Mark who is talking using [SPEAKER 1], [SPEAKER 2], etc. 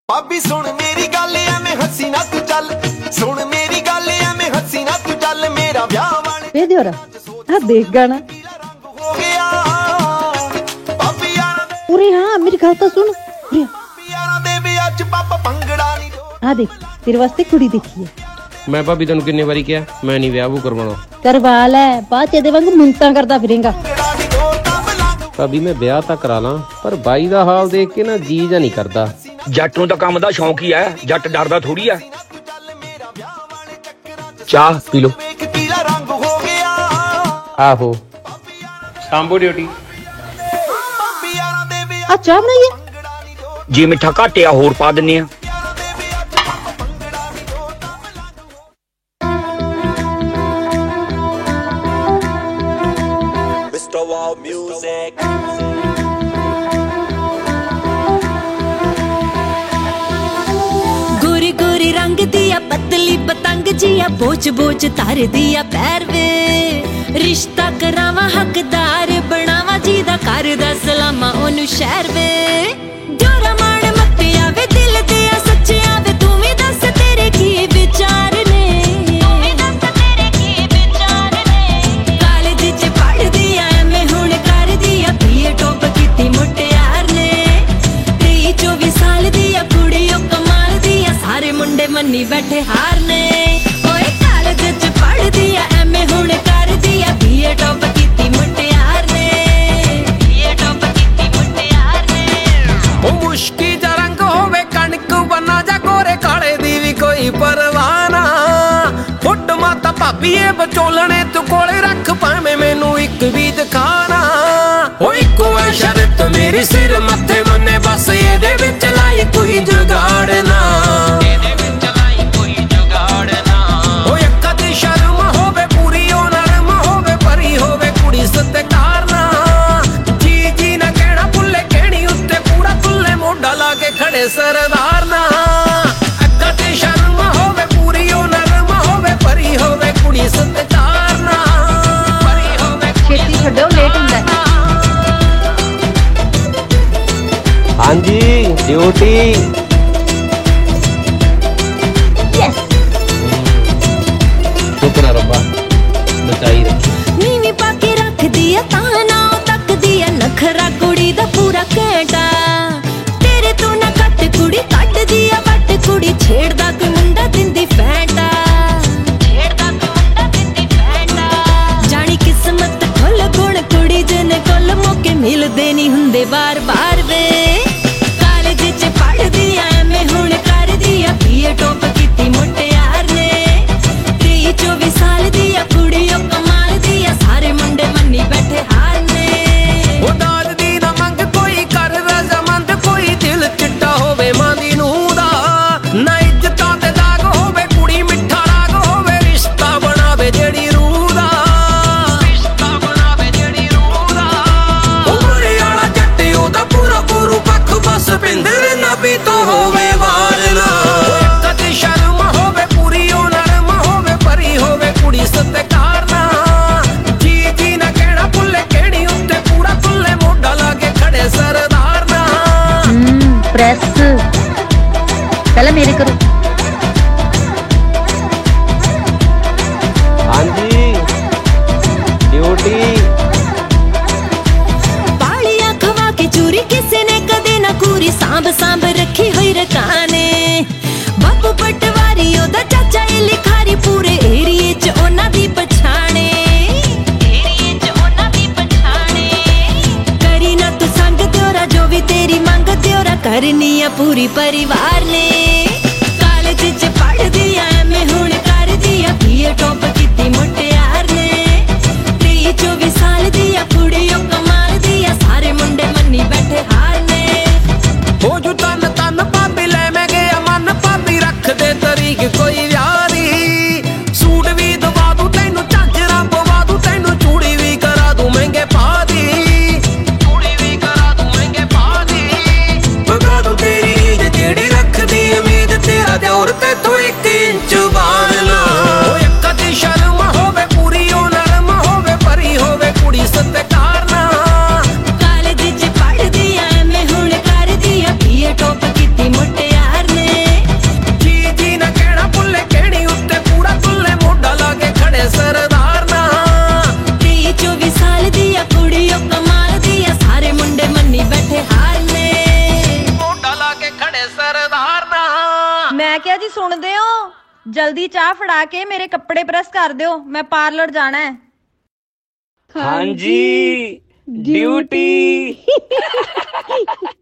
[SPEAKER 1] ਭਾਬੀ ਸੁਣ ਮੇਰੀ ਗੱਲ ਐਵੇਂ ਹੱਸੀ ਨਾ ਤੂੰ ਚੱਲ, ਸੁਣ ਮੇਰੀ ਗੱਲ ਐਵੇਂ ਹੱਸੀ ਨਾ ਤੂੰ ਚੱਲ, ਮੇਰਾ ਵਿਆਹ ਵਾਲੇ
[SPEAKER 2] ਵੇ ਦਿਓਰਾ ਆ ਦੇਖ ਗਾਣਾ
[SPEAKER 1] ਹੋ ਗਿਆ ਭਾਬੀ ਯਾਰਾਂ ਦੇ,
[SPEAKER 2] ਉਰੇ ਹਾਂ ਮੇਰੀ ਗੱਲ ਤਾਂ ਸੁਣ ਉਰੇ
[SPEAKER 1] ਯਾਰਾਂ ਦੇ ਵਿਆਹ ਚ ਪਾਪਾ ਭੰਗੜਾ ਨਹੀਂ
[SPEAKER 2] ਆ ਦੇਖ ਤੇਰੇ ਵਾਸਤੇ ਕੁੜੀ ਦੇਖੀ ਹੈ।
[SPEAKER 3] ਮੈਂ ਭਾਬੀ ਤੈਨੂੰ ਕਿੰਨੇ ਵਾਰੀ ਕਿਹਾ ਮੈਂ ਨਹੀਂ ਵਿਆਹ ਕਰਵਾਉਣਾ।
[SPEAKER 2] ਕਰਵਾ ਲੈ, ਬਾਅਦ ਚ ਇਹਦੇ ਵਾਂਗੂ ਮਿੰਤਾਂ ਕਰਦਾ ਫਿਰੇਗਾ।
[SPEAKER 3] ਭਾਬੀ ਮੈਂ ਵਿਆਹ ਤਾਂ ਕਰਾ ਲਾਂ ਪਰ ਬਾਈ ਦਾ ਹਾਲ ਦੇਖ ਕੇ ਨਾ ਜੀ ਜਾਂ ਨਹੀਂ ਕਰਦਾ।
[SPEAKER 4] ਜੱਟ ਨੂੰ ਤਾਂ ਕੰਮ ਦਾ ਸ਼ੌਂਕ ਹੀ ਹੈ, ਜੱਟ ਡਰਦਾ ਥੋੜੀ ਆ। ਚਾਹ ਪੀ ਲੋ।
[SPEAKER 1] ਰੰਗ ਹੋ ਗਿਆ
[SPEAKER 3] ਆਹੋ ਸਾਂਭੋ ਡਿਊਟੀ
[SPEAKER 2] ਆ ਚਾਹ ਬਣਾਈਏ
[SPEAKER 4] ਜੇ ਮਿੱਠਾ ਘਟਿਆ ਹੋਰ ਪਾ ਦਿੰਨੇ ਆ।
[SPEAKER 5] गोरी गोरी रंग दिया पतली पतंग जिया बोझ बोझ तार दिया पैर वे रिश्ता करावा हकदार बनावा जी दा कर दा सलामा ओनू शहर वे जोरा माण मत्ते आवे दिल दिया सच्चे आवे तू भी दस तेरे की विचार ने कॉलेज च पढ़ दिया मैं हुण कर दिया बीए टॉप कीती मुटियार ने 23-24 साल दिया कुड़ी ओ कमाल दिया सारे मुंडे मन्नी बैठे हार ने ओए कॉलेज च पढ़ दिया एमए हुण कर दिया बीए टॉप कीती मुटियार ने बीए टॉप कीती मुटियार ने
[SPEAKER 1] ओ मुश्की जा रंग होवे कणक बना जा गोरे काले दी भी कोई परवाह ना फुट माता भाभी ए बचोलने तू कोले रख भाਵੇਂ ਮੈਨੂੰ ਇੱਕ ਵੀ ਦਿਖਾਣਾ ਓ ਇੱਕੋ ਐ ਸ਼ਰਤ ਮੇਰੀ ਸਿਰ ਮੱਥੇ ਮੰਨੇ ਬਸ ਇਹਦੇ ਵਿੱਚ ਲਾਈ ਕੋਈ ਜੁਗਾੜ ਨਾ ਇਹਦੇ ਵਿੱਚ ਲਾਈ ਕੋਈ ਜੁਗਾੜ ਨਾ ਓ ਅੱਖਾਂ ਦੀ ਸ਼ਰਮ ਹੋਵੇ ਪੂਰੀ ਓ ਨਰਮ ਹੋਵੇ ਭਰੀ ਹੋਵੇ ਕੁੜੀ ਸਤਿਕਾਰ ਨਾ ਜੀ ਜੀ ਨਾ ਕਹਿਣਾ ਭੁੱਲੇ ਕਹਿਣੀ ਉੱਤੇ ਪੂਰਾ ਤੁੱਲੇ ਮੋਢਾ ਲਾ ਕੇ ਖੜੇ ਸਰਦਾਰ ਨਾ ਅੱਖਾਂ ਦੀ ਸ਼ਰਮ ਹੋਵੇ ਪੂਰੀ ਓ ਨਰਮ ਹੋਵੇ ਭਰੀ ਹੋਵੇ ਕੁੜੀ ਸਤਿਕਾਰ ਨਾ ਭਰੀ ਹੋਵੇ
[SPEAKER 2] ਛੇਤੀ ਛੱਡੋ ਲੇਟ ਹੁੰਦਾ
[SPEAKER 3] ਹਾਂਜੀ ਡਿਊਟੀ ਸ਼ੁਕਰ ਰੱਬਾ ਬਚਾਈ ਰੱਖੀ।
[SPEAKER 5] ਨੀਵੀਂ ਪਾ ਕੇ ਰੱਖ ਦਿਆ ਤਾਂ ਨਾ ਤੱਕ ਦਿਆ ਨਖਰਾ ਕੁੜੀ ਦਾ ਪੂਰਾ ਘੈਂਟਾ ਤੇਰੇ ਤੋਂ ਨਾ ਕੱਟ ਕੁੜੀ ਕੱਢ ਦਿਆ ਵੱਟ ਕੁੜੀ ਛੇੜਦਾ ਕੋਈ ਮੁੰਡਾ ਦਿੰਦੀ ਫੈਂਟਾ ਛੇੜਦਾ ਕੋਈ ਮੁੰਡਾ ਦਿੰਦੀ ਫੈਂਟਾ ਜਾਣੀ ਕਿਸਮਤ ਖੁੱਲ ਗੁਣ ਕੁੜੀ ਜਨ ਕੋਲ ਮੌਕੇ ਮਿਲਦੇ ਨਹੀਂ ਹੁੰਦੇ ਬਾਰ-ਬਾਰ ਵੇ ਕਾਲਜ ਚ ਪੜ੍ਹਦੀ ਐ ਮੈਂ ਹੁਣ ਕਰਦੀ ਆ ਬੀਏ ਟੌਪ ਕੀਤੀ ਮੁਟਿਆਰ ਨੇ 23-24 ਸਾਲ ਦੀ ਆ ਕੁੜੀ ਉਹ ਕਮਾਲ ਦੀ ਆ ਸਾਰੇ ਮੁੰਡੇ ਮੰਨੀ ਬੈਠੇ ਹਾਰ ਨੇ
[SPEAKER 1] ਉਹ ਦਾਜ ਦੀ ਨਾ ਮੰਗ ਕੋਈ ਕਰ ਰਜ਼ਮੰਦ ਕੋਈ ਦਿਲ ਚਿੱਟਾ ਹੋਵੇ ਮਾਂ ਦੀ ਨੂੰਹ ਦਾ ਨਾ ਇੱਜ਼ਤਾਂ ਤੇ ਦਾਗ ਹੋਵੇ ਕੁੜੀ ਮਿੱਠਾ ਰਾਗ ਹੋਵੇ ਰਿਸ਼ਤਾ ਬਣਾਵੇ ਜਿਹੜੀ ਰੂਹ ਦਾ ਰਿਸ਼ਤਾ ਬਣਾਵੇ ਜਿਹੜੀ ਰੂਹ ਦਾ ਉਮਰੇ ਵਾਲਾ ਜੱਟ ਉਹਦਾ ਪੂਰਾ ਪੂਰੂ ਪੱਖ ਬਸ ਪਿੰਦਰ ਨਾ ਵੀ ਤੋਂ ਹੋਵੇ ਵਾਰ ਨਾ ਕਦੇ ਸ਼ਰਮ ਹੋਵੇ ਪੂਰੀ ਉਹ ਨਰਮ ਹੋਵੇ ਭਰੀ ਹੋਵੇ ਕੁੜੀ ਸਤਿਕਾਰ ਨਾ ਜੀ ਜੀ ਨਾ ਕਹਿਣਾ ਭੁੱਲੇ ਕਹਿਣੀ ਉੱਤੇ ਪੂਰਾ ਤੁੱਲੇ ਮੋਢਾ ਲਾ ਕੇ ਖੜੇ ਸਰਦਾਰ ਨਾ
[SPEAKER 2] ਪ੍ਰੈਸ ਪਹਿਲਾਂ ਮੇਰੇ ਕਰੋ
[SPEAKER 3] ਹਾਂਜੀ ਡਿਊਟੀ
[SPEAKER 5] ਬਾਲੀਆਂ ਖਵਾ ਕੇ ਚੂਰੀ ਕਿਸੇ ਨੇ ਕਦੇ ਨਾ ਕੂਰੀ ਸਾਂਭ ਸਾਂਭ ਰੱਖੀ ਹੋਈ ਰਕਾਨੇ ਬਾਪੂ ਪਟਵਾਰੀ ਉਹਦਾ ਚਾਚਾ ਇਹ ਲਿਖਾਰੀ ਪੂਰੇ ਏਰੀਏ 'ਚ ਉਹਨਾਂ ਦੀ ਪਛਾਣੇ ਏਰੀਏ 'ਚ ਉਹਨਾਂ ਦੀ ਪਛਾਣੇ ਕਰੀ ਨਾ ਤੂੰ ਸੰਗ ਦਿਓਰਾ ਜੋ ਵੀ ਤੇਰੀ ਮੰਗ ਦਿਓਰਾ ਕਰਨੀ ਆ ਪੂਰੀ ਪਰਿਵਾਰ ਨੇ ਕਾਲਜ 'ਚ ਪੜ੍ਹਦੀ ਆ ਮੈਂ ਹੁਣ ਕਰਦੀ ਆ ਬੀਏ ਟੌਪ ਕੀਤੀ ਮੁਟਿਆਰ ਨੇ 23-24 ਸਾਲ ਦੀ ਆ ਕੁੜੀ ਉਹ ਕਮਾਲ ਦੀ ਆ ਸਾਰੇ ਮੁੰਡੇ ਮੰਨੀ ਬੈਠੇ ਹਾਰ ਨੇ
[SPEAKER 1] ਹੋ ਜੂ ਤਨ ਤਨ ਭਾਬੀ ਲੈ ਮੈਂ ਗਿਆ ਮਨ ਭਾਬੀ ਰੱਖ ਦੇ ਤਰੀਕ ਕੋਈ ਯਾਰੀ ਸੂਟ ਵੀ ਦਵਾ ਦੂ ਤੈਨੂੰ ਝਾਂਜਰਾਂ ਪਵਾ ਦੂ ਤੈਨੂੰ ਚੂੜੀ ਵੀ ਕਰਾ ਦੂ ਮਹਿੰਗੇ ਪਾ ਦੀ ਚੂੜੀ ਵੀ ਕਰਾ ਦੂ ਮਹਿੰਗੇ ਪਾ ਦੀ ਬਗਾ ਦੂ ਤੇਰੀ ਨੀਂਦ ਜਿਹੜੀ ਰੱਖਦੀ ਉਮੀਦ ਤੇਰਾ ਦਿਓਰ ਤੇ ਤੂੰ ਇੱਕ
[SPEAKER 6] ਸੁਣਦੇ ਹੋ? ਜਲਦੀ ਚਾਹ ਫੜਾ ਕੇ ਮੇਰੇ ਕੱਪੜੇ ਪ੍ਰੈਸ ਕਰ ਦਿਓ, ਮੈਂ ਪਾਰਲਰ ਜਾਣਾ ਹੈ।
[SPEAKER 4] ਹਾਂਜੀ ਡਿਊਟੀ